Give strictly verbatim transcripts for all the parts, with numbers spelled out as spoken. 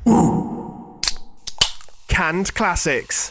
Canned Classics.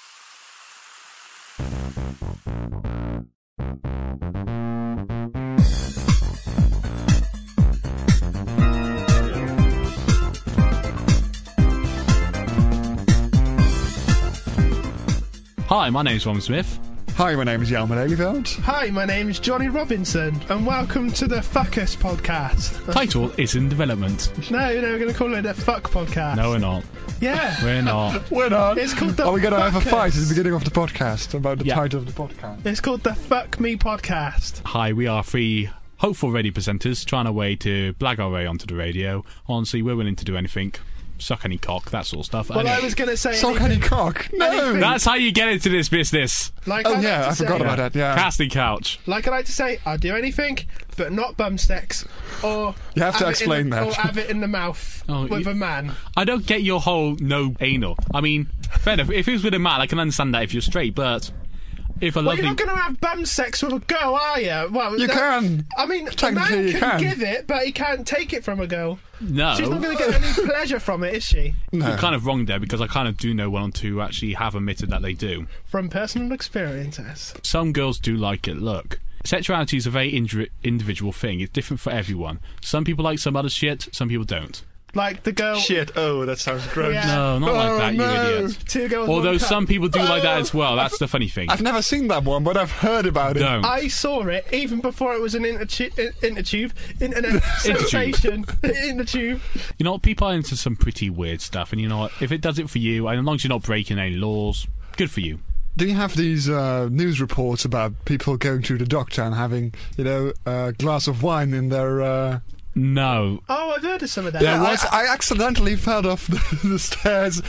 Hi, my name's Ron Smith. Hi, my name is Jelmer Lelyveld. Hi, my name is Johnny Robinson, and welcome to the Fuck Us podcast. Title is in development. No, no, we're going to call it the Fuck podcast. No, we're not. Yeah. We're not. We're not. It's called the Are we going to have a Fuck fight Us. at the beginning of the podcast about the Yeah. title of the podcast? It's called the Fuck Me podcast. Hi, we are three hopeful radio presenters trying a way to blag our way onto the radio. Honestly, we're willing to do anything. Suck any cock, that sort of stuff. Well, Anyway, I was going to say... Sock anything- any cock? No! anything- that's how you get into this business. Like Oh I like yeah, to I say- forgot about that, yeah. Casting couch. Like I like to say, I'll do anything, but not bum sex, or... You have to it in explain the- that. Or have it in the mouth Oh, with you- a man. I don't get your whole no anal. I mean, fair enough. If it was with a man, I can understand that if you're straight, but if a Well, lovely... you're not going to have bum sex with a girl, are you? Well, You that- can. I mean, a Technically man you can, can. give it, but he can't take it from a girl. No. She's not going to get any pleasure from it, is she? No. You're kind of wrong there, because I kind of do know one or two who actually have admitted that they do. From personal experiences. Some girls do like it. Look, sexuality is a very indi- individual thing. It's different for everyone. Some people like some other shit, some people don't. Like the girl... Shit, oh, that sounds gross. Yeah. No, not like Oh, that, no. you idiot. Two girls, Although one cup. some people do like that as well. That's the funny thing. I've never seen that one, but I've heard about it. Don't. I saw it even before it was an intertu- in- intertube, internet sensation. Intertube. You know what? People are into some pretty weird stuff, and you know what? If it does it for you, and as long as you're not breaking any laws, good for you. Do you have these uh, news reports about people going to the doctor and having, you know, a glass of wine in their... Uh... No. Oh, I've heard of some of that. Yeah, was- I, I accidentally fell off the, the stairs.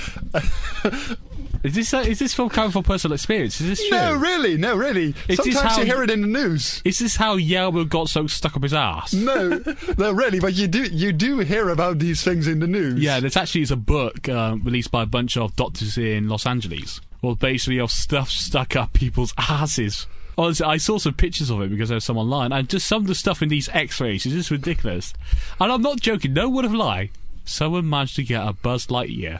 Is this uh, is this from coming from personal experience? Is this true? No, really, no, really. Is this Sometimes how you you- hear it in the news. Is this how Yelmer got so stuck up his ass? No, no, really, but you do you do hear about these things in the news. Yeah, there's actually is a book uh, released by a bunch of doctors in Los Angeles. Well, basically of stuff stuck up people's asses. Honestly, I saw some pictures of it because there's some online, and just some of the stuff in these X-rays is just ridiculous. And I'm not joking. No word of lie. Someone managed to get a Buzz Lightyear.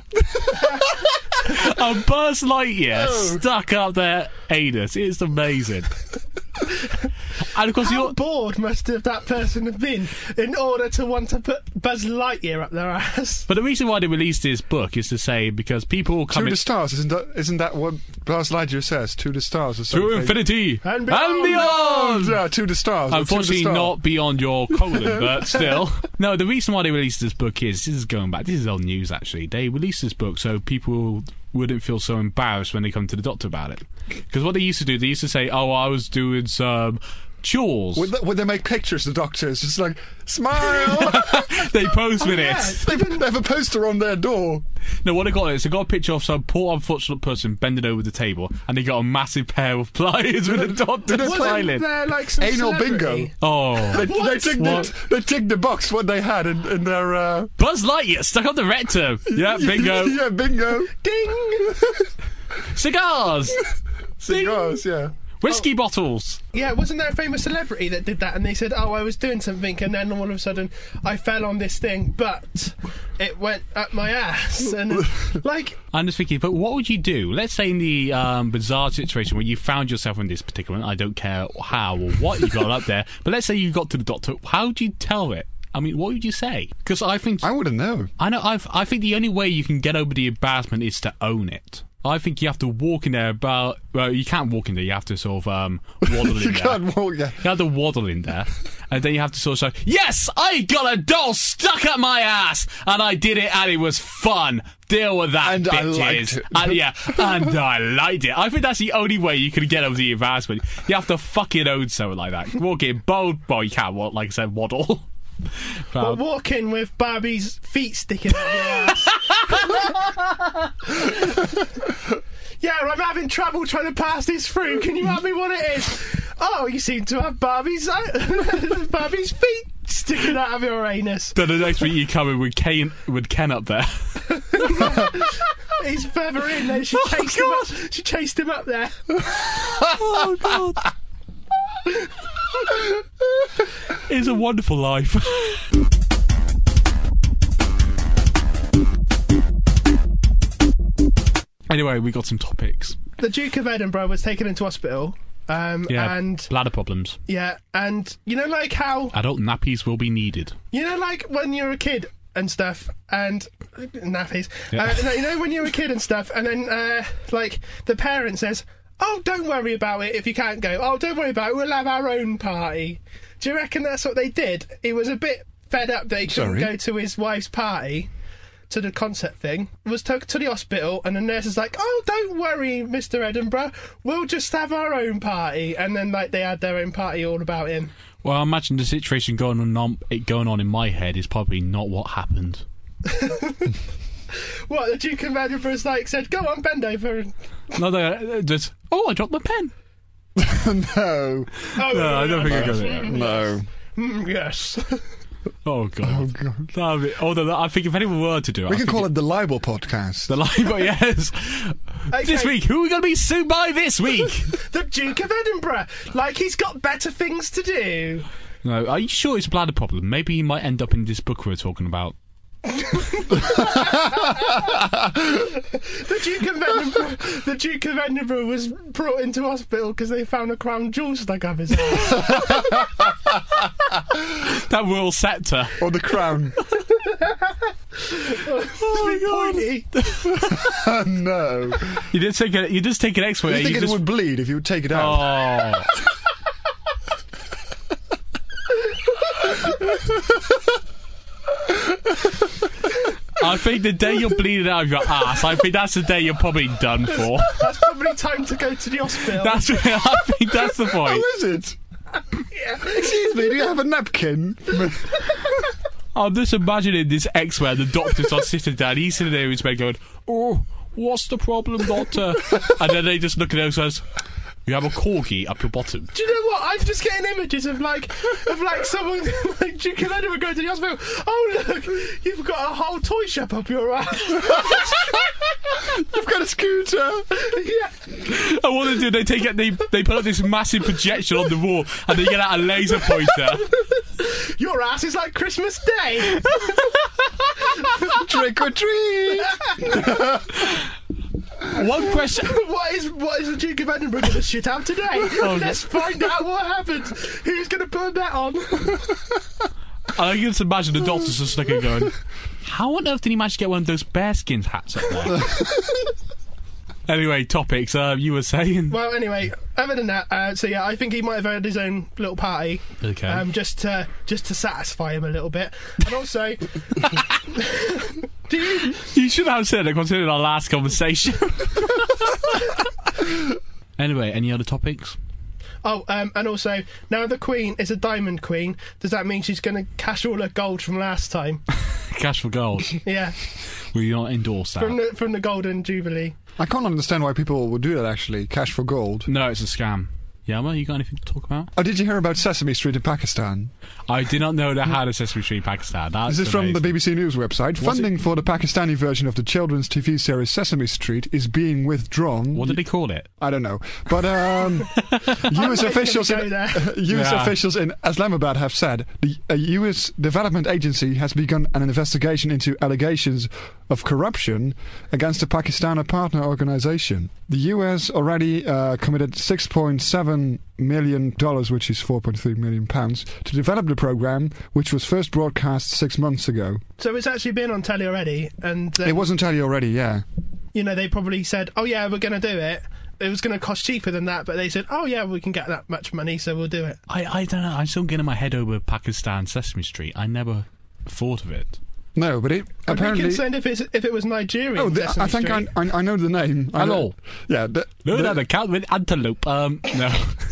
A Buzz Lightyear Oh. stuck up their anus. It's amazing. And of course, How you're. bored must have that person have been in order to want to put Buzz Lightyear up their ass? But the reason why they released this book is to say because people will come To in the stars, isn't that isn't that what Buzz Lightyear says? To the stars or something. to infinity And and beyond. Yeah, to the stars. or to the Unfortunately, star. not beyond your colon, but still. No, the reason why they released this book is this is going back. This is old news, actually. They released this book so people wouldn't feel so embarrassed when they come to the doctor about it. Because what they used to do, they used to say, "Oh, I was doing some chores." Would they, would they make pictures? The doctors just like smile. They post with yeah. it. they, they have a poster on their door. No, what they got is they got a picture of some poor unfortunate person bending over the table, and they got a massive pair of pliers with a doctor Did it- smiling. Wasn't there like some Anal celebrity? bingo. Oh, They, they ticked What? the, they ticked the box what they had in, in their. Uh, Buzz Lightyear stuck up the rectum. Yeah, bingo. yeah, bingo. Ding! Cigars, Cigars. Yeah. whiskey bottles. Yeah, wasn't there a famous celebrity that did that? And they said, "Oh, I was doing something, and then all of a sudden I fell on this thing, but it went up my ass." And like, I'm just thinking, but what would you do? Let's say in the um, bizarre situation where you found yourself in this particular, I don't care how or what you got up there, but let's say you got to the doctor. How would you tell it? I mean, what would you say? Because I think I wouldn't know. I know. I've, I think the only way you can get over the embarrassment is to own it. I think you have to walk in there about. Well, you can't walk in there. You have to sort of um, waddle in You there. can't walk. Yeah. You have to waddle in there, and then you have to sort of say, "Yes, I got a doll stuck up my ass, and I did it, and it was fun. Deal with that, And I bitches." liked it. And yeah, and I liked it. I think that's the only way you can get over the embarrassment. You have to fucking own something like that. Walk in bold. Well, you can't. What, like I said, waddle. or walking with Barbie's feet sticking out your ass. Yeah, I'm having trouble trying to pass this through. Can you help me what it is? Oh, you seem to have Barbie's uh, Barbie's feet sticking out of your anus. Then the next week you come in with Ken, with Ken up there. He's further in there. She chased him up. She chased him up there. Oh God! It's a wonderful life. Anyway, we got some topics. The Duke of Edinburgh was taken into hospital. Um, Yeah, and bladder problems. yeah, and you know, like how Adult nappies will be needed. you know, like when you're a kid and stuff, and nappies. Yeah. Uh, no, you know, when you're a kid and stuff, and then uh, like the parent says, "Oh, don't worry about it if you can't go. Oh, don't worry about it. We'll have our own party." Do you reckon that's what they did? He was a bit fed up that he couldn't Sorry? go to his wife's party. To the concert thing, was took to the hospital, and the nurse is like, "Oh, don't worry, Mister Edinburgh, we'll just have our own party." And then, like, they had their own party all about him. Well, I imagine the situation going on, it going on in my head is probably not what happened. What, the Duke of Edinburgh's like said, "Go on, bend over." And... No, they just, oh, I dropped my pen. No. Oh, No, I don't think I got it. No. Mm, yes. Oh, God. Oh, God. That'd be- although, I think if anyone were to do it, We I can think call it the Libel podcast. the libel, yes. Okay. This week, who are we going to be sued by this week? The Duke of Edinburgh, like he's got better things to do. No, are you sure it's a bladder problem? Maybe he might end up in this book we're talking about. The Duke of Edinburgh, the Duke of Edinburgh was brought into hospital because they found a crown jewel stuck up his ass. That royal sceptre. Or the crown. Oh, pointy. Oh, no. You did take a, you just take an X-ray. You You think it just, would bleed if you would take it out? oh. I think the day you're bleeding out of your ass, I think that's the day you're probably done for. That's probably time to go to the hospital. That's I think that's the How point. is it? Yeah. Excuse me, do you have a napkin? I'm just imagining this X-ray, the doctors are sitting down, he's sitting there in his bed going, "Oh, what's the problem, doctor?" And then they just look at him and says, "You have a corgi up your bottom." Do you know what? I'm just getting images of like, of like someone like Duke of Edinburgh going to the hospital. Oh look, you've got a whole toy shop up your ass. You've got a scooter. Yeah. And what they do, they take it, they they put up this massive projection on the wall, and they get out a laser pointer. Your ass is like Christmas Day. Trick or treat. One question. What is what is the Duke of Edinburgh going to shit out today? Oh, Let's find out what happened. Who's going to put that on? I can just imagine the doctors just looking going, how on earth did he manage to get one of those bearskins hats up there? Anyway, topics, uh, you were saying? Well, anyway, other than that, uh, so yeah, I think he might have had his own little party, Okay. um, just to just to satisfy him a little bit, and also, do you? You should have said it considering our last conversation. Anyway, any other topics? Oh, um, and also, now the Queen is a Diamond Queen. Does that mean she's going to cash all her gold from last time? Cash for gold. Yeah, Will you not endorse that? from the from the Golden Jubilee. I can't understand why people would do that, actually. Cash for gold. No, it's a scam. Yama, you got anything to talk about? Oh, did you hear about Sesame Street in Pakistan? I did not know they had a Sesame Street Pakistan. That's This is from the amazing. B B C News website. Was Funding for the Pakistani version of the children's T V series Sesame Street is being withdrawn. What did they call it? I don't know. But um, U S I'm officials gonna in, go there. U S Yeah. officials in Islamabad have said the a U S development agency has begun an investigation into allegations of corruption against the Pakistani partner organization. The U S already uh, committed six point seven million dollars, which is four point three million pounds, to develop the program, which was first broadcast six months ago. So it's actually been on telly already, and um, It wasn't telly already, yeah. you know, they probably said, "Oh yeah, we're going to do it." It was going to cost cheaper than that, but they said, "Oh yeah, we can get that much money, so we'll do it." I, I don't know. I'm still getting my head over Pakistan Sesame Street. I never thought of it. No, but it I'd apparently. be concerned if it's if it was Nigerian. Oh, the, Sesame I think I, Street. I I know the name. I Hello. know- Yeah. The, Learn the- how to count with antelope. Um, no.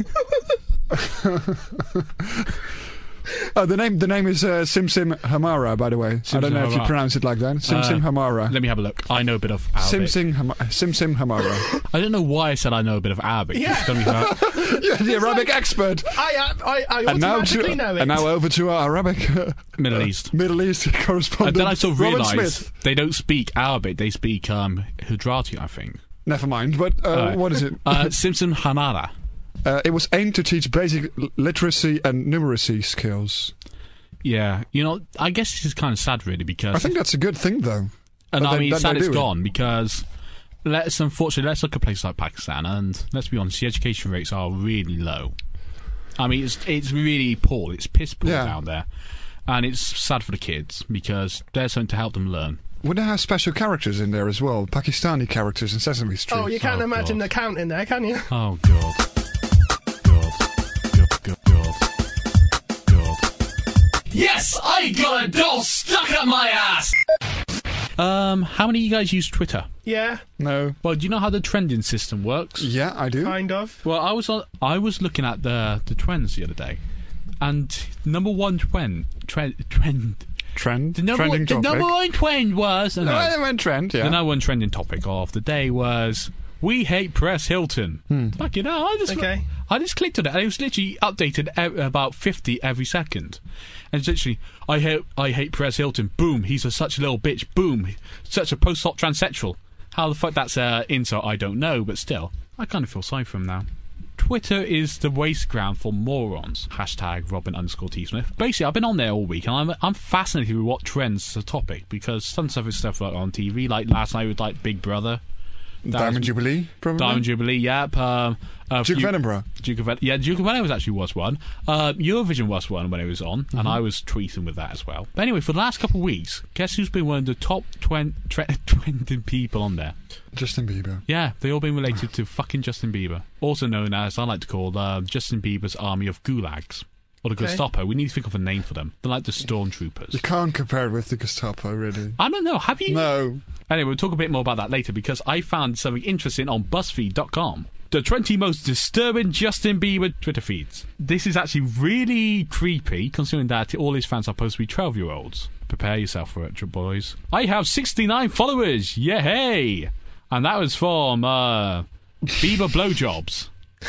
Oh, the name the name is uh, Sim Sim Hamara, by the way. Sim I don't Sim know if you Hamara. pronounce it like that. Sim Uh, Sim Hamara. Let me have a look. I know a bit of Sim Arabic. Sim Hama- Sim Sim Hamara. I don't know why I said I know a bit of Arabic. Yeah. It's gonna be hard. You're the Arabic expert. I I, I And now, automatically to, know it. and now over to our Arabic uh, Middle East. Middle East And correspondent. then I sort of Robin realised Smith. they don't speak Arabic. They speak um, Gujarati, I think. Never mind. But uh, Alright. what is it? Uh, Simpson Hamara. Uh, it was aimed to teach basic l- literacy and numeracy skills. Yeah, you know, I guess this is kind of sad, really, because I think that's a good thing, though. and that I they- mean, that it's sad they it's do it. gone because let's unfortunately let's look at places like Pakistan, and let's be honest, the education rates are really low. I mean, it's it's really poor. It's piss poor Yeah. down there, and it's sad for the kids because there's something to help them learn. Would they have special characters in there as well? Pakistani characters in Sesame Street. Oh, you can't Oh, imagine God. the count in there, can you? Oh God, God, God, God, God, God. Yes, I got a doll stuck up my ass. Um, how many of you guys use Twitter? Yeah, No. Well, do you know how the trending system works? Yeah, I do. kind of. Well, I was on, I was looking at the the trends the other day, and number one trend trend trend Trend. the number Trending one, the topic. number one trend was no, No, I went trend, yeah. the number one trending topic of the day was we hate Press Hilton. Like you know, I just Okay. I just clicked on it, and it was literally updated e- about fifty every second. And it's literally, I hate, I hate Perez Hilton. Boom, he's a, such a little bitch. Boom, such a post-op transsexual. How the fuck that's uh, insult, I don't know, but still, I kind of feel sorry for him now. Twitter is the waste ground for morons. Hashtag Robin underscore T Smith. Basically, I've been on there all week, and I'm I'm fascinated with what trends as a topic, because some stuff is stuff like on T V, like last night with like Big Brother. That Diamond was- Jubilee, probably. Diamond Jubilee, yep. Um, a Duke few- of Edinburgh. Duke of Ed- yeah, Duke of Edinburgh was actually was one. Uh, Eurovision was one when it was on, and I was tweeting with that as well. But anyway, for the last couple of weeks, guess who's been one of the top twen- tre- trending people on there? Justin Bieber. Yeah, they all been related to fucking Justin Bieber, also known as I like to call uh, Justin Bieber's army of gulags. Or the Okay. Gestapo. We need to think of a name for them. They're like the stormtroopers. You can't compare it with the Gestapo, really. I don't know. Have you? No. Anyway, we'll talk a bit more about that later because I found something interesting on BuzzFeed dot com. The twenty most disturbing Justin Bieber Twitter feeds. This is actually really creepy, considering that all his fans are supposed to be twelve-year-olds. Prepare yourself for it, boys. I have sixty-nine followers. Yay! And that was from uh, Bieber Blowjobs.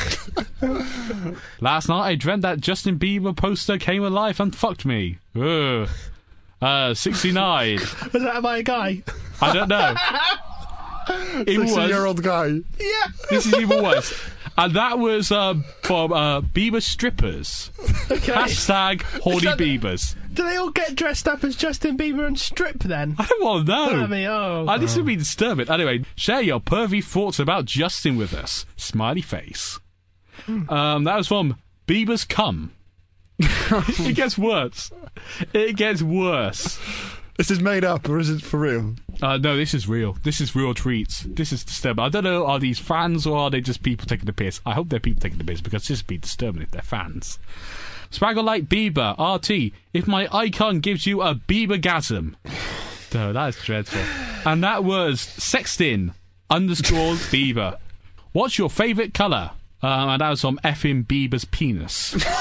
Last night I dreamt that Justin Bieber poster came alive and fucked me. Ugh. Uh, sixty-nine. Was that by a guy? I don't know. Even worse. sixty-year-old guy. Yeah. This is even worse. And that was um, from uh, Bieber strippers. Okay. Hashtag horny that- Biebers. Do they all get dressed up as Justin Bieber and strip then? I don't want to know. I mean, oh. Uh, this would be disturbing. Anyway, share your pervy thoughts about Justin with us. Smiley face. Um, that was from Bieber's Cum. It gets worse. It gets worse. Is this made up or is it for real? Uh, no, this is real. This is real tweets. This is disturbing. I don't know, are these fans or are they just people taking the piss? I hope they're people taking the piss because this would be disturbing if they're fans. Spraggle like Bieber, R T. If my icon gives you a Biebergasm. No, that is dreadful. And that was Sextin underscore Bieber. What's your favourite colour? Um, and that was from effing Bieber's penis. Is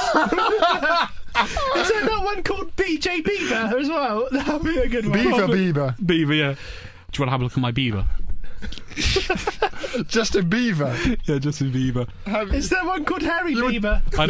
there not one called B J Bieber as well? That would be a good one. Beaver Bieber. Bieber, yeah. Do you want to have a look at my Bieber? Justin Bieber. Yeah, Justin Bieber. Is there one called Harry Bieber? I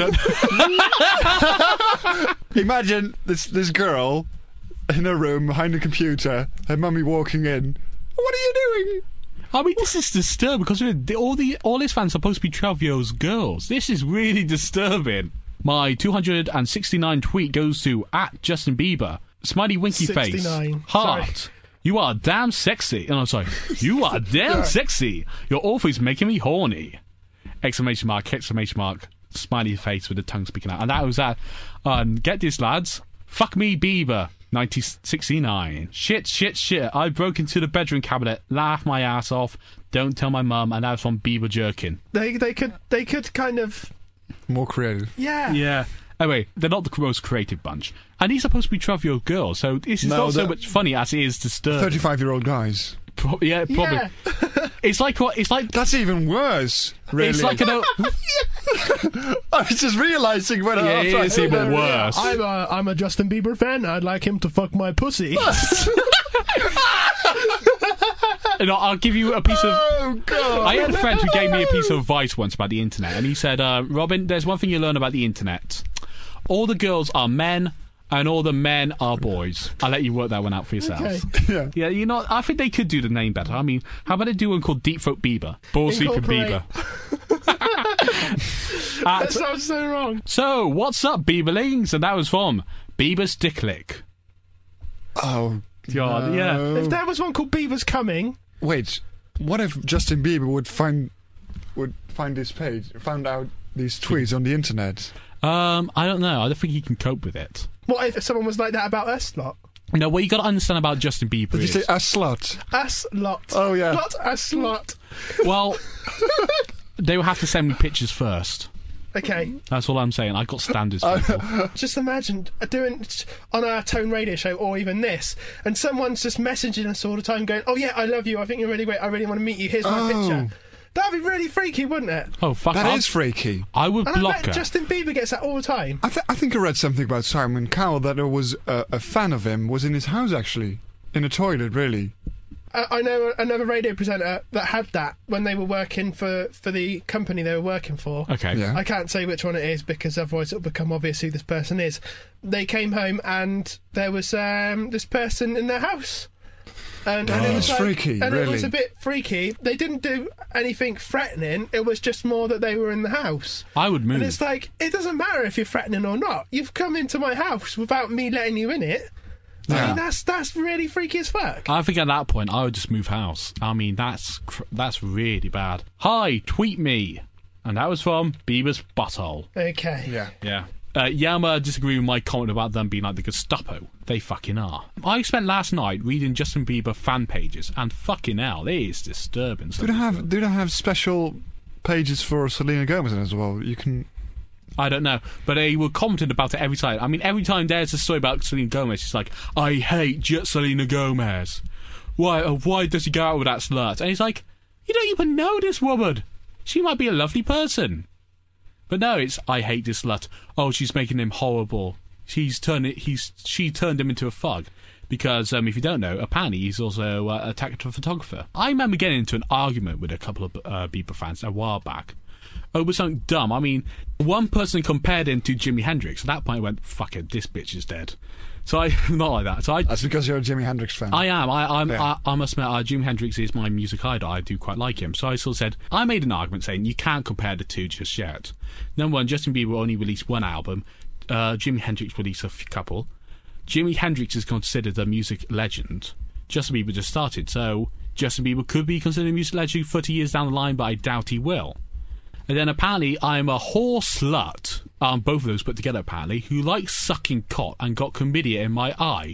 don't. Imagine this this girl in a room behind a computer, her mummy walking in. What are you doing? I mean, this is disturbing because the- all the all his fans are supposed to be twelve-year-old girls. This is really disturbing. My two hundred sixty-nine tweet goes to at Justin Bieber. Smiley winky face. sixty-nine. Heart. Sorry. You are damn sexy. Oh, no, sorry. You are damn sexy. Your author is making me horny. Exclamation mark, exclamation mark, smiley face with the tongue speaking out. And that was that. Um, get this, lads. Fuck me, Bieber. nineteen sixty-nine. Shit, shit, shit. I broke into the bedroom cabinet, laughed my ass off. Don't tell my mum. And that was from Bieber Jerkin. They they could they could kind of More creative. yeah. Yeah. Anyway, they're not the most creative bunch. And he's supposed to be twelve-year-old girls, so this is No, not so the- much funny as it is disturbing. thirty-five-year-old guys. Pro- yeah, probably. Yeah. It's like what? It's like... That's even worse, really. It's like an... o- I was just realising when Yeah, I it is even worse. I'm a I'm a Justin Bieber fan. I'd like him to fuck my pussy. You know, I'll give you a piece of... Oh, God. I had a friend who gave me a piece of advice once about the internet, and he said, uh, Robin, there's one thing you learn about the internet. All the girls are men, and all the men are boys. I'll let you work that one out for yourself. Okay. Yeah. Yeah, you know, I think they could do the name better. I mean, how about they do one called Deep Throat Bieber? Ball Sleeping Incorporate. Bieber. At- That sounds so wrong. so, what's up, Bieberlings? And that was from Bieber's Dicklick. Oh, God, yeah. no. If there was one called Beaver's Coming, Wait. what if Justin Bieber would find would find this page, found out these tweets on the internet? Um, I don't know. I don't think he can cope with it. What if someone was like that about us lot? No, what you got to understand about Justin Bieber Did you is... say a slut? Us lot. Oh, yeah. Not a slot. Well, they will have to send me pictures first. Okay. That's all I'm saying. I've got standards. people. Just imagine doing on our Tone Radio show or even this, and someone's just messaging us all the time going, "Oh yeah, I love you. I think you're really great. I really want to meet you. Here's my Oh. picture." That'd be really freaky, wouldn't it? Oh, fuck. That I'll- is freaky. I would And I block bet her. Justin Bieber gets that all the time. I, th- I think I read something about Simon Cowell that there was a, a fan of him was in his house actually, in a toilet really. I, I know another radio presenter that had that when they were working for, for the company they were working for. Okay. Yeah. I can't say which one it is because otherwise it'll become obvious who this person is. They came home and there was um, this person in their house. And, and it was That's like, freaky, and it was really. a bit freaky. They didn't do anything threatening. It was just more that they were in the house. I would move. And it's like, it doesn't matter if you're threatening or not. You've come into my house without me letting you in it. I Yeah. mean, that's that's really freaky as fuck. I think at that point I would just move house. I mean, that's cr- that's really bad. Hi, tweet me. And that was from Bieber's butthole. Okay. Yeah. Yeah. Uh, Yama disagreed with my comment about them being like the Gestapo. They fucking are. I spent last night reading Justin Bieber fan pages, and fucking hell, it is disturbing. Do they have do they have special pages for Selena Gomez as well? You can. I don't know, but they were commenting about it every time. I mean, every time there's a story about Selena Gomez, it's like, I hate J- Selena Gomez. Why? Uh, why does he go out with that slut? And it's like, you don't even know this woman. She might be a lovely person. But no, it's I hate this slut. Oh, she's making him horrible. She's turned it. He's she turned him into a thug. Because um, if you don't know, apparently he's also uh, a tactical photographer. I remember getting into an argument with a couple of uh, Bieber fans a while back over something dumb. I mean, one person compared him to Jimi Hendrix. At that point, I went, "Fuck it, this bitch is dead." So I not like that. So I. That's because you're a Jimi Hendrix fan. I am. I, I'm. Yeah. I, I must admit, uh, Jimi Hendrix is my music idol. I do quite like him. So I sort of said, I made an argument saying you can't compare the two just yet. Number one, Justin Bieber only released one album. Uh, Jimi Hendrix released a f- couple. Jimi Hendrix is considered a music legend. Justin Bieber just started, so Justin Bieber could be considered a music legend thirty years down the line, but I doubt he will. And then apparently I'm a whore slut, um, both of those put together apparently, who likes sucking cock and got chlamydia in my eye.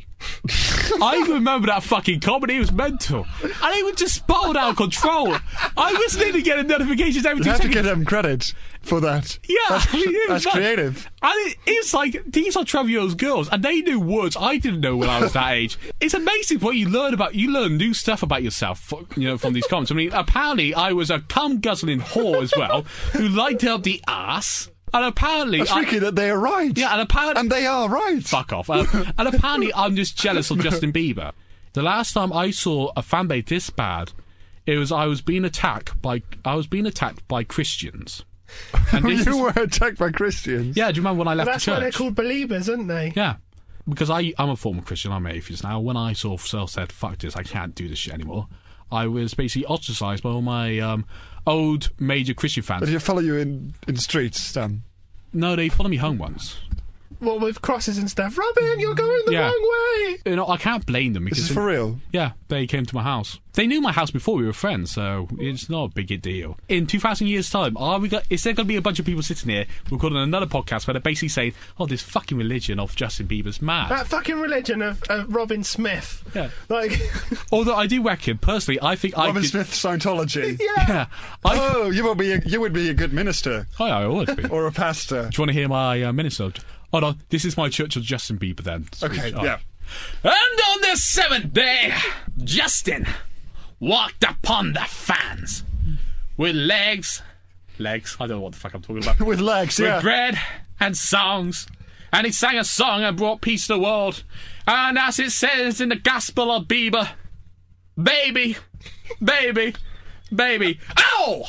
I remember that fucking comedy, it was mental. And it was just spiraled out of control. I was literally getting notifications every you two have to seconds. give them credit for that. Yeah, that's, I mean, it was that's like- creative. And it, it's like, these are twelve-year-old girls, and they knew words I didn't know when I was that age. It's amazing what you learn about, you learn new stuff about yourself, you know, from these comments. I mean, apparently I was a cum-guzzling whore as well, who liked up the ass, and apparently... That's I- freaky that they are right. Yeah, and apparently... And they are right. Fuck off. Um, and apparently I'm just jealous of Justin Bieber. The last time I saw a fan base this bad, it was I was being attacked by I was being attacked by Christians. And this you is- were attacked by Christians. yeah, do you remember when I left That's the why they're church? called believers, aren't they? Yeah, because I I'm a former Christian. I'm an atheist now. When I sort of self said fuck this, I can't do this shit anymore, I was basically ostracised by all my um, old major Christian But fans. they follow you in, in the streets, Dan. No, they followed me home once. Well, with crosses and stuff. Robin, you're going the Yeah. wrong way. You know, I can't blame them because This is for real. yeah, they came to my house. They knew my house before we were friends, so it's not a big deal. In two thousand years' time, are we got, is there going to be a bunch of people sitting here recording another podcast where they're basically saying, oh, this fucking religion of Justin Bieber's mad? That fucking religion of, of Robin Smith. Yeah. Like, Although I do reckon, personally, I think I Robin could... Smith Scientology. yeah. Yeah. I, Oh, you would be a, you would be a good minister oh, I would be. Do or a pastor. you want to hear my uh, minister? Hold on, this is my Church of Justin Bieber then. Okay, Oh. yeah. And on the seventh day, Justin walked upon the fans with legs, legs, I don't know what the fuck I'm talking about, With legs, with yeah. bread and songs. And he sang a song and brought peace to the world. And as it says in the Gospel of Bieber, baby, baby, baby, oh,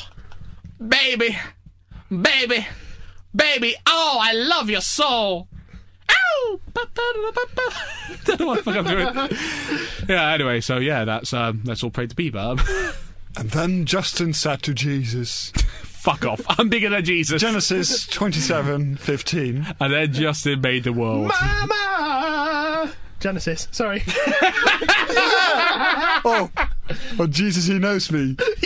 baby, baby, baby, oh, I love your soul. Ow! Don't know what the fuck I'm doing. Yeah, anyway, so yeah, that's um, that's all prayed to Bieber. And then Justin said to Jesus, Fuck off. I'm bigger than Jesus. Genesis twenty-seven fifteen. And then Justin made the world. Mama! Genesis, sorry. Oh, oh, Jesus, he knows me.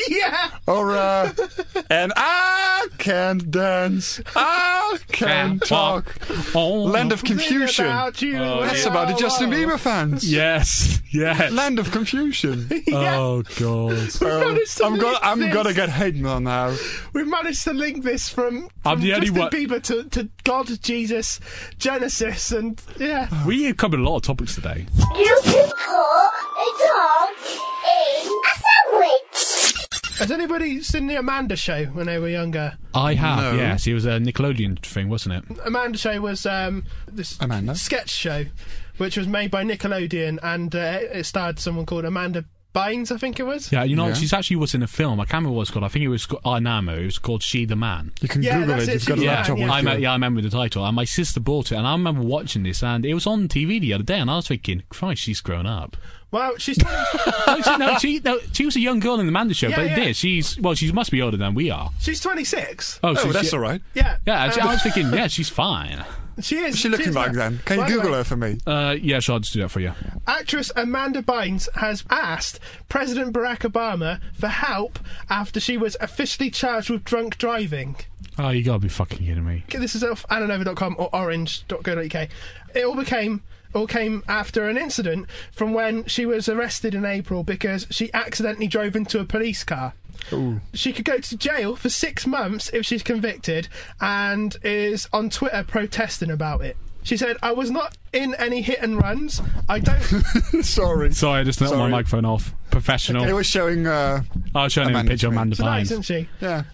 Or, uh, and I can't dance, I can talk. Oh, Land of Think Confusion. about you Oh, when That's yeah. about the you're Justin old. Bieber fans. yes, yes. Land of Confusion. Yeah. Oh god. Oh, managed to I'm gonna, link I'm this. gonna get hate mail now. We've managed to link this from, I'm from the only Justin one- Bieber to, to God, Jesus, Genesis, and yeah. We covered a lot of topics today. You can put a dog in a sandwich. Has anybody seen the Amanda Show when they were younger? I have, No. yes. It was a Nickelodeon thing, wasn't it? Amanda Show was um, this Amanda? sketch show, which was made by Nickelodeon, and uh, it starred someone called Amanda Bynes, I think it was. Yeah, you know, Yeah. she's actually was in a film. I can't remember what it's called. I think it was called, oh, no, it was called She the Man. You can Yeah, Google that's it. it, You've got a she's- yeah, laptop yeah. with I you. me- yeah, I remember the title. And my sister bought it, and I remember watching this, and it was on T V the other day, and I was thinking, Christ, she's grown up. Well, she's twenty, no, she, no, she, no, she was a young girl in the Amanda Show, Yeah, but yeah. this, she's, well, she must be older than we are. she's twenty-six. Oh, Oh, so that's she, all right. Yeah, Yeah, actually, um, I was thinking, yeah, she's fine. she is. What's she looking is like that. then? Can you By the Google way, her for me? Uh, yeah, sure, I'll just do that for you. Actress Amanda Bynes has asked President Barack Obama for help after she was officially charged with drunk driving. Oh, you gotta be fucking kidding me. Okay, this is off ananova dot com or orange dot co dot uk. It all became all came after an incident from when she was arrested in April because she accidentally drove into a police car. Ooh. She could go to jail for six months if she's convicted, and is on Twitter protesting about it. She said, "I was not in any hit and runs. I don't." Sorry. Sorry, I just knocked my Sorry. microphone off. Professional. It was showing, uh, I was showing him a Amanda picture of Bynes. Amanda It's nice, Bynes. isn't she? yeah.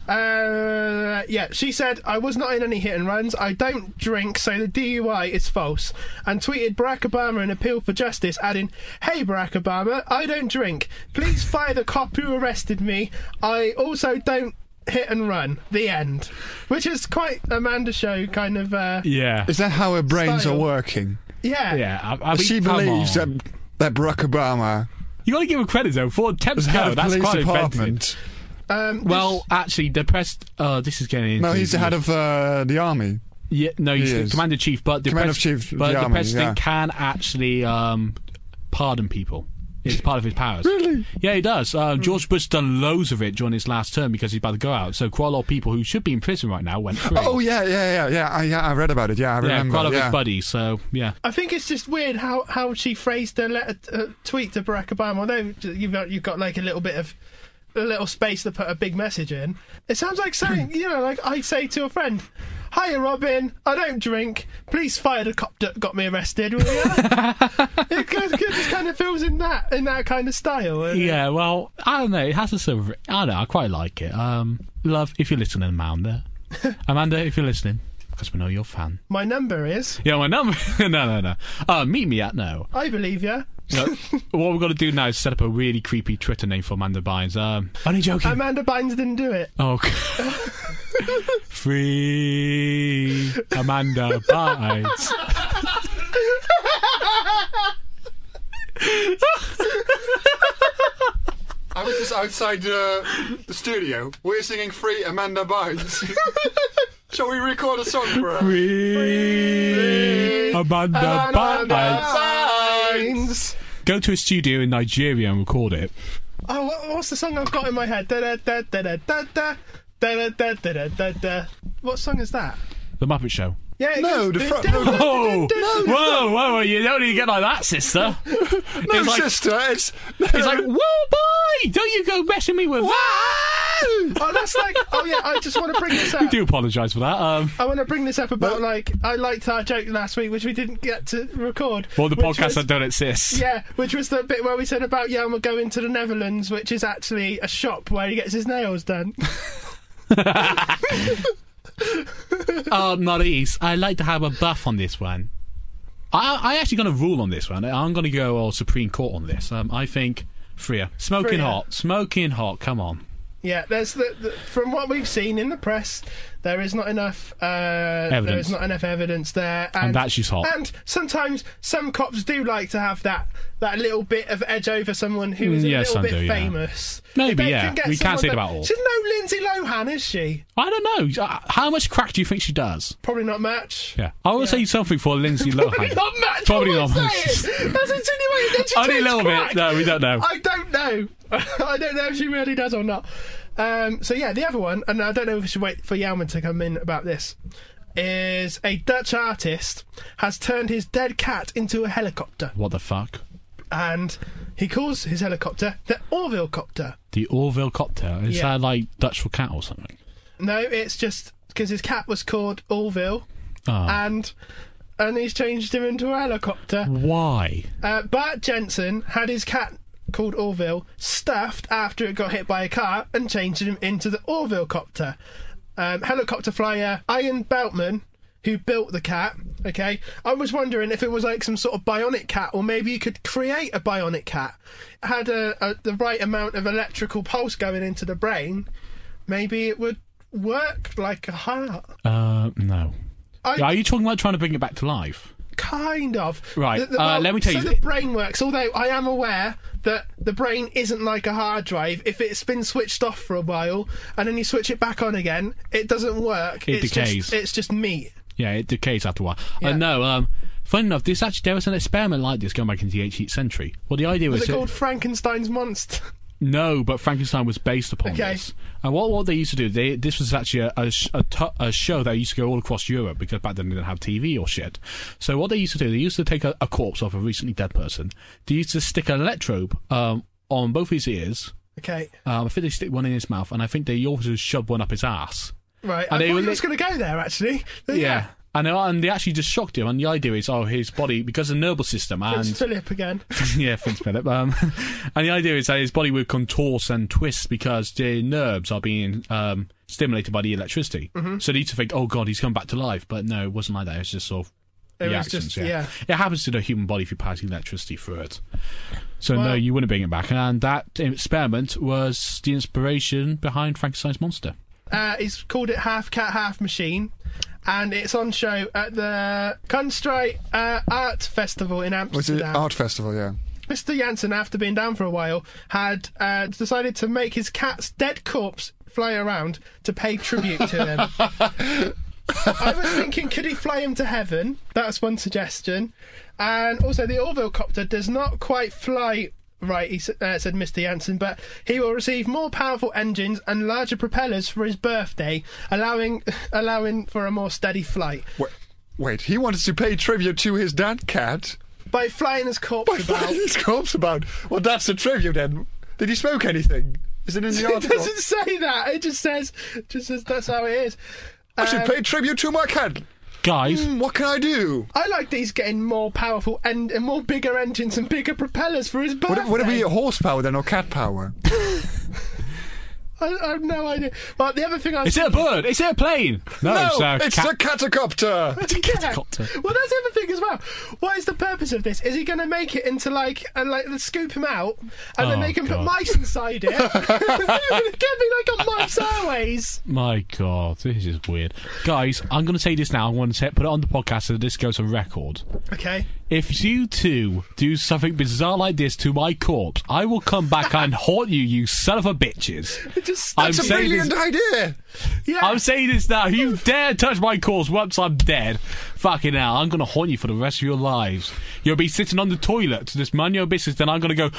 Uh, yeah, she said, "I was not in any hit and runs. I don't drink, so the D U I is false." And tweeted Barack Obama an appeal for justice, adding, "Hey Barack Obama, I don't drink. Please fire the cop who arrested me. I also don't hit and run." The end. Which is quite Amanda Show kind of, uh, Yeah. Is that how her brains Style. are working? yeah. Yeah, I, I mean, She come believes on. that, that Barack Obama You gotta give him credit though. For attempts is head go, of that's police quite inventive. department. Um, Well, actually, the press. Uh, this is getting into. No, he's the head of uh, the army. Yeah, no, he's He the is. commander in chief, but the Commander pres- in chief of but the the army, president yeah. can actually um, pardon people. It's part of his powers. Really? Yeah, he does. Uh, George Bush done loads of it during his last term because he's about to go out. So quite a lot of people who should be in prison right now went free. Oh yeah, yeah, yeah, yeah. I, yeah, I read about it. Yeah, I yeah, remember. quite a lot of yeah. his buddies. So yeah, I think it's just weird how, how she phrased her letter, uh, tweet to Barack Obama. Although you've got, you've got like a little bit of a little space to put a big message in. It sounds like saying, you know, like I say to a friend, "Hiya, Robin. I don't drink. Please fire the cop that got me arrested." Will you? It kind of, just kind of feels in that in that kind of style. and- yeah. Well, I don't know. It has a sort of. I don't know. I quite like it. Um, love, if you're listening, Amanda. Amanda, if you're listening, because we know you're a fan. My number is. Yeah, my number. no, no, no. Uh, meet me at no. I believe you. No, what we've got to do now is set up a really creepy Twitter name for Amanda Bynes. Um, only joking. Amanda Bynes didn't do it. oh, free Amanda Bynes. I was just outside uh, the studio. We're singing "Free Amanda Bynes." Shall we record a song for her? Free Amanda Amanda Bynes. Bynes. Go to a studio in Nigeria and record it. Oh, what, what's the song I've got in my head? Da da da da da da da da da da da da da. What song is that? The Muppet Show. Yeah, it No, goes- the front- da- da- Oh, da- da- da- whoa, whoa, whoa! You don't even get like that, sister. No, It's like- sister. It's It's like, whoa, boy! Don't you go messing me with that. Oh, that's like. Oh yeah, I just want to bring this I up. do apologise for that. Um, I want to bring this up about like I liked our joke last week, which we didn't get to record. or the which podcast was- that don't exist. Yeah, which was the bit where we said about Yama going to the Netherlands, which is actually a shop where he gets his nails done. Uh, Maurice, I'd like to have a buff on this one. I, I actually going to rule on this one. I'm going to go all Supreme Court on this. Um, I think Freya. Smoking Freya. hot. Smoking hot. Come on. Yeah, there's the, the from what we've seen in the press, there is not enough. Uh, there Evidence. is not enough evidence there, and, And that she's hot. And sometimes some cops do like to have that that little bit of edge over someone who is Mm, a yeah, little some bit do, yeah. famous. Maybe, If they yeah. can get We can't someone say it that- about all. She's no Lindsay Lohan, is she? I don't know. Uh, How much crack do you think she does? Probably not much. Yeah. I will say something for Lindsay Lohan. Probably not much. Probably what not am I much. saying? That's insinuating that she Only a takes little crack. bit. No, we don't know. I don't know. I don't know if she really does or not. Um, so yeah, the other one, and I don't know if we should wait for Yalman to come in about this, is a Dutch artist has turned his dead cat into a helicopter. What the fuck? And he calls his helicopter the Orville copter. The Orville copter? Is Yeah. that like Dutch for cat or something? No, it's just because his cat was called Orville, Oh. and and he's changed him into a helicopter. Why? Uh, Bart Jensen had his cat called Orville stuffed after it got hit by a car and changed him into the Orville copter. Um, helicopter flyer Ian Beltman, who built the cat, okay, I was wondering if it was like some sort of bionic cat, or maybe you could create a bionic cat. It had a, a, the right amount of electrical pulse going into the brain. Maybe it would work like a heart. Uh, no. I, Are you talking about trying to bring it back to life? Kind of. Right, The- the- uh, well, let me tell so you- the brain works, although I am aware that the brain isn't like a hard drive. If it's been switched off for a while and then you switch it back on again, it doesn't work. It it's decays. Just, it's just meat. Yeah, it decays after a while. Yeah. Uh, no, um, funny enough, this actually there was an experiment like this going back into the eighteenth century. Well, the idea Was was it that- called Frankenstein's monster? no, but Frankenstein was based upon Okay. this. And what what they used to do, they this was actually a a, sh- a, tu- a show that used to go all across Europe because back then they didn't have T V or shit. So what they used to do, they used to take a, a corpse of a recently dead person. They used to stick an electrode um, on both his ears. Okay, Um, I think they stick one in his mouth, and I think they also shoved one up his ass. right. And I they thought were you li- was going to go there, actually. But Yeah. And, they- and they actually just shocked him, and the idea is, oh, his body, because of the nervous system, and Prince Philip again. yeah, Prince Philip. Um, and the idea is that his body would contort and twist because the nerves are being um, stimulated by the electricity. Mm-hmm. So they used to think, oh god, he's come back to life. But no, it wasn't like that. It was just sort of It was reactions. just- yeah. yeah. It happens to the human body if you pass electricity through it. So no, Well- you wouldn't bring it back. And that experiment was the inspiration behind Frankenstein's monster. Uh, he's called it Half Cat, Half Machine. And it's on show at the Kunststreit uh, Art Festival in Was it Amsterdam. art festival? Yeah. Mister Jansen, after being down for a while, had uh, decided to make his cat's dead corpse fly around to pay tribute to him. I was thinking, could he fly him to heaven? That's one suggestion. And also, the Orville copter does not quite fly right, he s- uh, said Mister Jansen, but he will receive more powerful engines and larger propellers for his birthday, allowing allowing for a more steady flight. Wait, wait, he wanted to pay tribute to his dead cat By flying his corpse by about. flying his corpse about. Well, that's the tribute then. Did he smoke anything? Is it in the It article? doesn't say that. It just says, just says that's how it is. I should Um, pay tribute to my cat. Guys, Hmm, what can I do? I like that he's getting more powerful and, and more bigger engines and bigger propellers for his Would birthday. it, would it be horsepower then or cat power? I, I have no idea. But the other thing I was is it a bird? Is it a plane? No, No, it's a it's cat- a catacopter. it's a catacopter. Well, that's the other thing as well. What is the purpose of this? Is he going to make it into like and like scoop him out and then Oh, they can put God. mice inside it? It can be like on Mice Airways. My God, this is weird. Guys, I'm going to say this now. I'm going to say, put it on the podcast so this goes on record. Okay. If you two do something bizarre like this to my corpse, I will come back and haunt you, you son of a bitches. It just I'm It's a saying brilliant this, idea. yeah. I'm saying this now. If you dare touch my corpse once I'm dead, fucking hell, I'm going to haunt you for the rest of your lives. You'll be sitting on the toilet to just mind your business, then I'm going to go,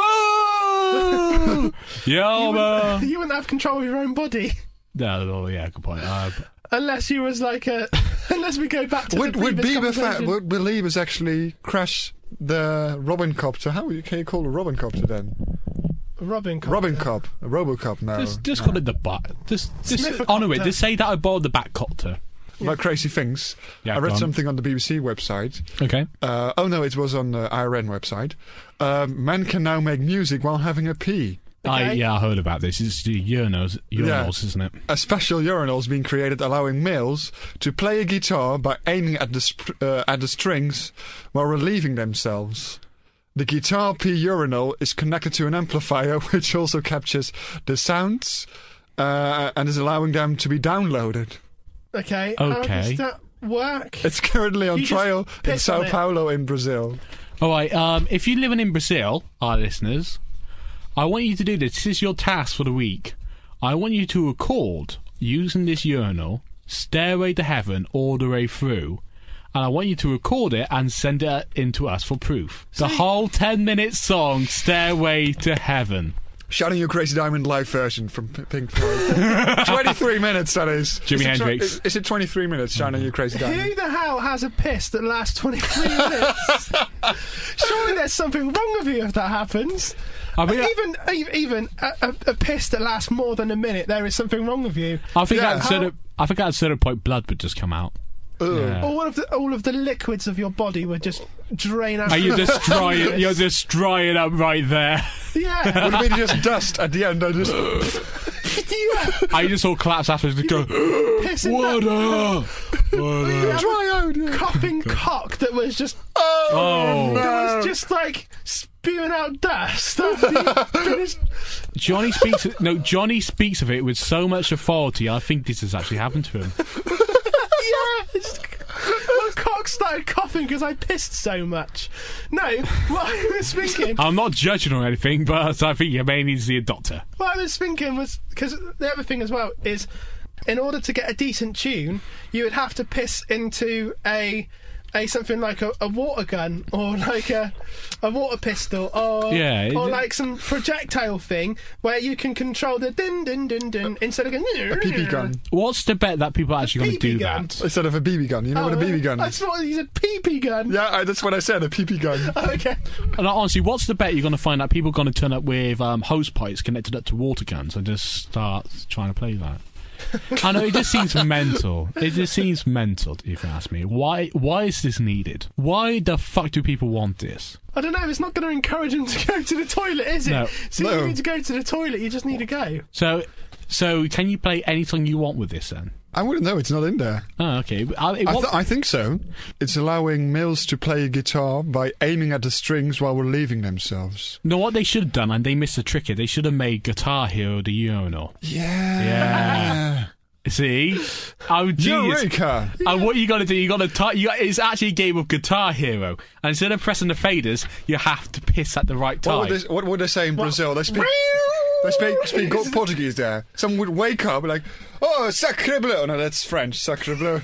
Whoa! Yo, man. You wouldn't have control of your own body No, no, yeah, good point. Uh, unless you was like a. Unless we go back to Would the would previous Bieber fa- conversation. would Beliebers actually crash the Robin copter? How can you call a Robin copter then? Robin. Copter. Robin cop, a Robocop now. just just call it the butt. Just, just Sniffer honour it. copter. Just say that I borrowed the back copter. About crazy things. Yeah, I read go on. something on the B B C website. Okay. Uh, oh no, it was on the I R N website. Um, men can now make music while having a pee. I, Okay. yeah, I heard about this. It's the urinals, urinals, isn't it? A special urinal is being created allowing males to play a guitar by aiming at the sp- uh, at the strings while relieving themselves. The guitar pee urinal is connected to an amplifier which also captures the sounds uh, and is allowing them to be downloaded. Okay. How Okay. does that work? It's currently on You just trial in piss on Sao it. Paulo in Brazil. All right. Um, if you're living in Brazil, our listeners, I want you to do this. This is your task for the week. I want you to record using this urinal, Stairway to Heaven, all the way through. And I want you to record it and send it in to us for proof. The See- whole ten minute song, Stairway to Heaven. Shining Your Crazy Diamond live version from P- Pink Floyd. twenty-three minutes, that is. Jimi is it Hendrix. Is, is it twenty-three minutes, Shining Your Crazy Diamond? Who the hell has a piss that lasts twenty-three minutes? Surely there's something wrong with you if that happens. I mean, even even, even a, a, a piss that lasts more than a minute, there is something wrong with you. I think Yeah. at a certain, I think at a certain point, blood would just come out. Ugh. Yeah. All of the all of the liquids of your body would just drain out. Are you just drying? You're just drying up right there. Yeah. Would it be just dust at the end? I just... yeah. I just all collapse after and go. Piss in Water. that- Water. Dry out. yeah. coughing cock that was just Oh. that was just like spewing out dust. After you finished. Johnny speaks. No, Johnny speaks of it with so much authority. I think this has actually happened to him. Yeah. it's- My cock started coughing because I pissed so much. No, what I was thinking. I'm not judging on anything, but I think you may need to see a doctor. What I was thinking was because the other thing as well is, in order to get a decent tune, you would have to piss into a a something like a, a water gun or like a a water pistol or Yeah, or it- like some projectile thing where you can control the din din din din instead of going A P P gun. What's the bet that people are actually going to P P do gun. that? Instead of a B B gun. You know Oh, what a B B gun I is? thought you said P P gun. Yeah, I, that's what I said, a P P gun. Okay. And honestly, what's the bet you're going to find out people are going to turn up with um, hose pipes connected up to water guns and just start trying to play that? I know, it just seems mental. It just seems mental, if you ask me. Why Why is this needed? Why the fuck do people want this? I don't know. It's not going to encourage them to go to the toilet, is it? No. So No. you need to go to the toilet. You just need to go. So, so can you play any song you want with this then? I wouldn't know, it's not in there. Oh, okay. I, it, I, what- th- I think so. It's allowing males to play guitar by aiming at the strings while relieving themselves. no, what they should have done, and they missed a trick here, they should have made Guitar Hero the urinal. Yeah. Yeah. See? I'm genius. Eureka! And what you got to do, you got to t- you got, it's actually a game of Guitar Hero, and instead of pressing the faders, you have to piss at the right time. What would, they, what would they say in Brazil? They speak, they speak, speak good Portuguese there. Someone would wake up and like, oh, sacre bleu. Oh, no, that's French. Sacre bleu.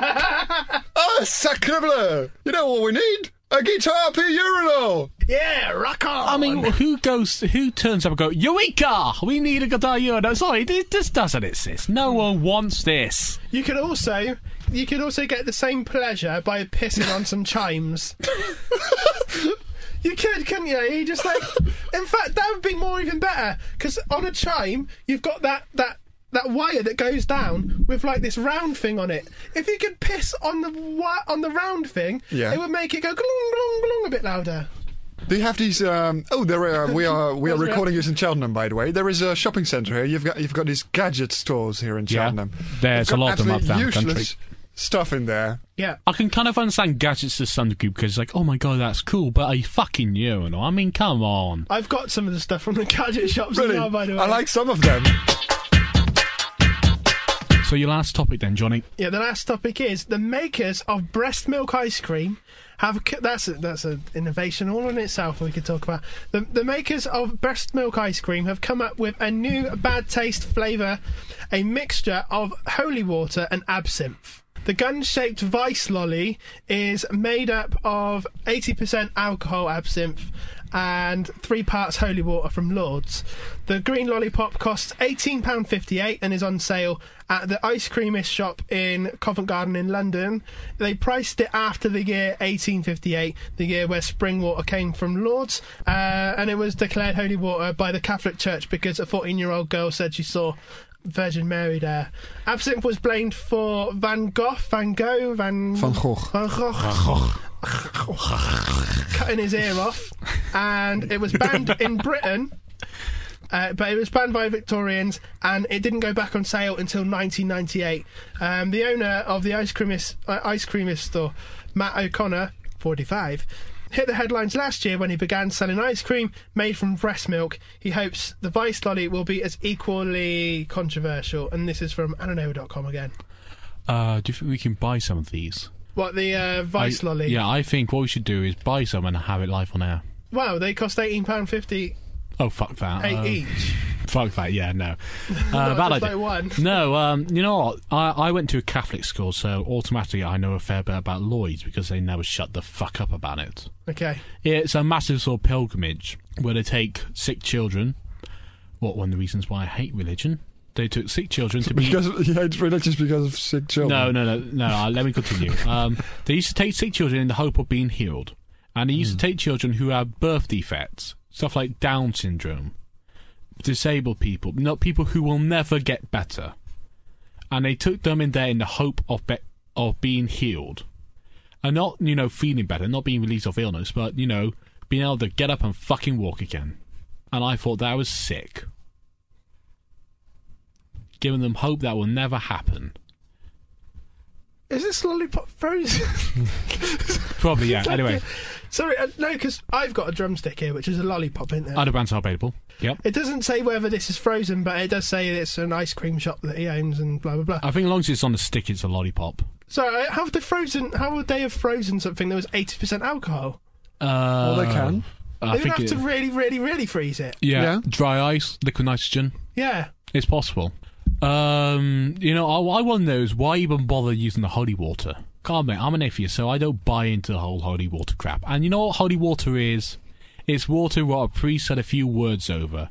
Oh, sacre bleu. You know what we need? A guitar per urinal. Yeah, rock on. I mean, who goes? Who turns up and go, Eureka! We need a Guitar Hero. No, sorry, this, this doesn't exist. No one wants this. You could also you could also get the same pleasure by pissing on some chimes. You could, couldn't you? You just like, in fact, that would be more even better because on a chime you've got that that that wire that goes down with like this round thing on it. If you could piss on the wi- on the round thing, Yeah. it would make it go glong glong glong a bit louder. Do you have these? Um, oh, there are, we are we are Where's recording this in Cheltenham, by the way. There is a shopping centre here. You've got you've got these gadget stores here in Yeah, Cheltenham. there's They've a got lot of them up absolutely down the useless country. stuff in there. Yeah. I can kind of understand gadgets to some degree because it's like, oh my god, that's cool, but a fucking urinal. I mean, come on. I've got some of the stuff from the gadget shops Really, now, by the way. I like some of them. So your last topic then, Johnny? Yeah, the last topic is the makers of breast milk ice cream have c- that's a, that's an innovation all in itself. We could talk about the the makers of breast milk ice cream have come up with a new bad taste flavour, a mixture of holy water and absinthe. The gun-shaped Vice Lolly is made up of eighty percent alcohol absinthe and three parts holy water from Lord's. The green lollipop costs eighteen pounds fifty-eight and is on sale at the Ice Creamist shop in Covent Garden in London. They priced it after the year eighteen fifty-eight, the year where spring water came from Lord's, uh, and it was declared holy water by the Catholic Church because a fourteen-year-old girl said she saw Virgin Mary there. Absinthe was blamed for Van Gogh, Van Gogh, Van... Van Gogh. Van Gogh. Cutting his ear off. And it was banned in Britain, uh, but it was banned by Victorians, and it didn't go back on sale until nineteen ninety-eight. Um, the owner of the ice creamist, uh, ice creamist store, Matt O'Connor, forty-five, hit the headlines last year when he began selling ice cream made from breast milk. He hopes the Vice Lolly will be as equally controversial. And this is from I don't know dot com again. Uh, do you think we can buy some of these? What, the uh, Vice I- Lolly? Yeah, I think what we should do is buy some and have it live on air. Wow, they cost eighteen pounds fifty Oh, fuck that. eight Uh, each. Fuck that, yeah, no. Uh, Not bad just idea. like one. No, um, you know what? I, I went to a Catholic school, so automatically I know a fair bit about Lloyd's because they never shut the fuck up about it. Okay. It's a massive sort of pilgrimage where they take sick children What, one of the reasons why I hate religion? They took sick children to be... Because he hates religions because of sick children. No, no, no, no, uh, let me continue. Um, they used to take sick children in the hope of being healed. And they used mm. to take children who have birth defects, stuff like Down syndrome, disabled people, not people who will never get better. And they took them in there in the hope of be- of being healed. And not, you know, feeling better, not being released of illness, but, you know, being able to get up and fucking walk again. And I thought that was sick. Giving them hope that will never happen. Is this lollipop frozen? Probably, yeah. Like Anyway. A, sorry, uh, no, because I've got a drumstick here, which is a lollipop, isn't it? Other brands are available. Yep. It doesn't say whether this is frozen, but it does say it's an ice cream shop that he owns and blah, blah, blah. I think as long as it's on the stick, it's a lollipop. So, uh, how, have they frozen, how would they have frozen something that was eighty percent alcohol? Uh, well, they can. I they would think have it, to really, really, really freeze it. Yeah. Yeah. Dry ice, liquid nitrogen. Yeah. It's possible. Um, you know, I, I want to know is why even bother using the holy water? God, mate, I'm an atheist, so I don't buy into the whole holy water crap. And you know what holy water is? It's water what a priest said a few words over.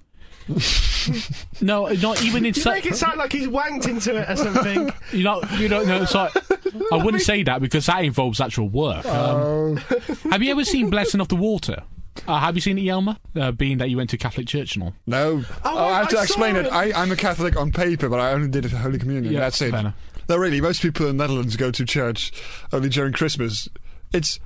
No, not even in... You su- make it sound like he's wanked into it or something. You know, you don't know. So I, I wouldn't say that because that involves actual work. Um, Oh. have you ever seen Blessing of the Water? Uh, have you seen it, Yelma? Uh, being that you went to Catholic church and all. No. Oh, I have to I explain saw it. it. I, I'm a Catholic on paper, but I only did it for Holy Communion. Yeah, That's it. fair enough. No, really, most people in the Netherlands go to church only during Christmas. It's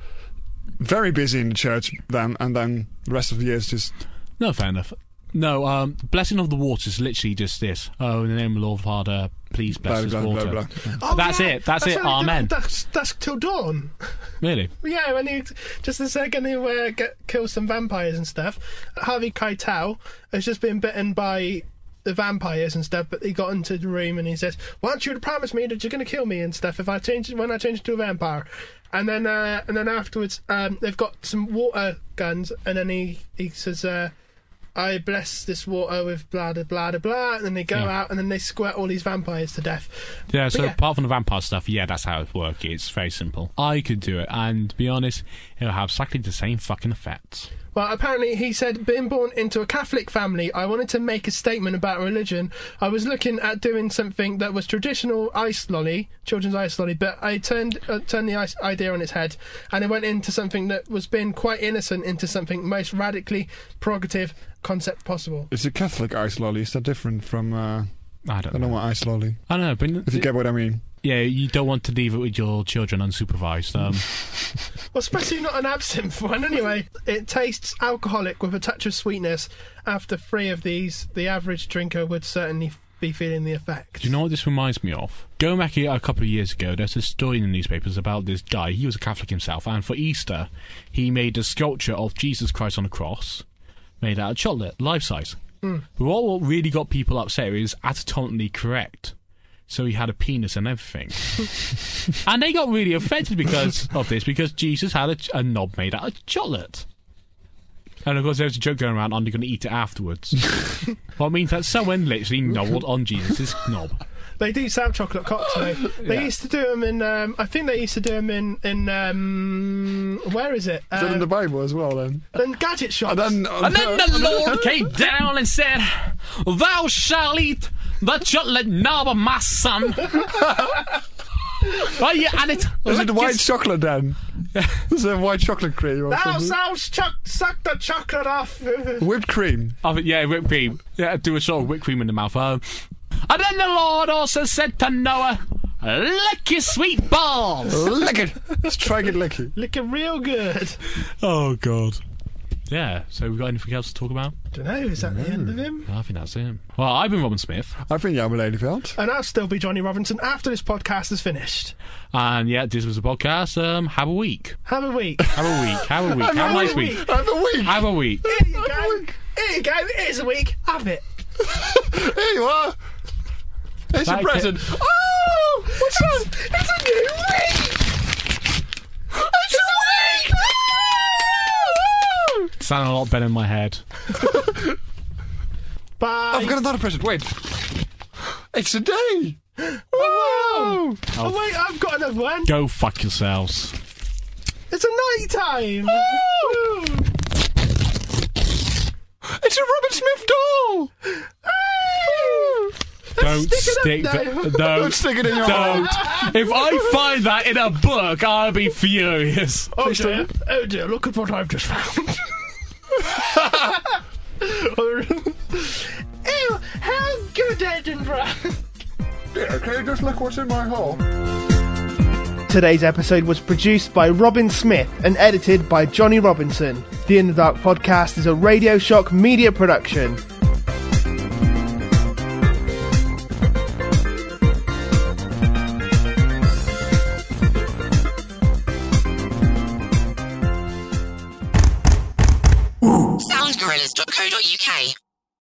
very busy in the church then, and then the rest of the year is just... No, fair enough. No, um, Blessing of the Water is literally just this. Oh, in the name of the Lord Father, please bless Blah, this blah, water. blah, blah. Oh, That's yeah. it, that's it, only- amen. That's, that's till dawn. Really? Yeah, when he just a second he uh, get kill some vampires and stuff. Harvey Keitel has just been bitten by the vampires and stuff, but he got into the room and he says, "Why don't you promise me that you're going to kill me and stuff if I change when I change to a vampire?" And then uh, and then afterwards, um, they've got some water guns, and then he he says, uh, "I bless this water with blah blah blah blah blah," and then they go Yeah. out and then they squirt all these vampires to death. Yeah, so yeah. apart from the vampire stuff, yeah, that's how it works. It's very simple. I could do it, and to be honest, it'll have exactly the same fucking effects. Well, apparently he said, being born into a Catholic family, I wanted to make a statement about religion. I was looking at doing something that was traditional ice lolly, children's ice lolly, but I turned uh, turned the ice idea on its head, and it went into something that was being quite innocent into something most radically prerogative concept possible. It's a Catholic ice lolly. Is that different from uh, I don't a know. normal ice lolly? I don't know, but If you get what I mean. yeah, you don't want to leave it with your children unsupervised. Um, Well, especially not an absinthe one, anyway. It tastes alcoholic with a touch of sweetness. After three of these, the average drinker would certainly be feeling the effect. Do you know what this reminds me of? Going back a couple of years ago, there's a story in the newspapers about this guy. He was a Catholic himself, and for Easter, he made a sculpture of Jesus Christ on a cross, made out of chocolate, life size. Mm. But what really got people upset is anatomically correct. So he had a penis and everything. And they got really offended because of this, because Jesus had a, a knob made out of chocolate. And of course, there was a joke going around, are you going to eat it afterwards? Well, it means that someone literally nobbled on Jesus' knob. They do sell chocolate cocks, though. They Yeah. used to do them in, um, I think they used to do them in, in um, where is it? Is that in the Bible as well, then? in gadget shops. And then, And then the Lord came down and said, "Thou shalt eat the chocolate knob of my son." Oh, yeah, and it... is it white chocolate then? Is it white chocolate cream or Thou something? shalt chuck, suck the chocolate off. Whipped cream. Oh, yeah, whipped cream. Yeah, do a sort of whipped cream in the mouth. Um, and then the Lord also said to Noah, "Lick your sweet balls." Lick it. Let's try and get licky. Looking real good. Oh, God. Yeah, so we got anything else to talk about? Don't know, is that the end of him? I think that's it. Well, I've been Robin Smith. I've been Jan Lelyveld. And I'll still be Johnny Robinson after this podcast is finished. And yeah, this was a podcast. Um, have a week. Have a week. Have a week. Have a week. Have a nice week. Have a week. Have a week. Here you go. Here you go. Here's a week. Have it. Here you are. Here's your Like present. it. Oh! What's that? It's a new week. It's a week! Sounded a lot better in my head. Bye. I've got another present. Wait. It's a day. Oh, oh, wait, I've got another one. Go fuck yourselves. It's a night time. It's a Robin Smith doll. Don't Stick it up, stick Dave. that. Don't, Don't stick it in your don't. heart. If I find that in a book, I'll be furious. Oh dear, oh dear, look at what I've just found. Ew, how good, Edinburgh. Yeah, can you just look what's in my hole? Today's episode was produced by Robin Smith and edited by Johnny Robinson. The In the Dark podcast is a Radio Shock media production.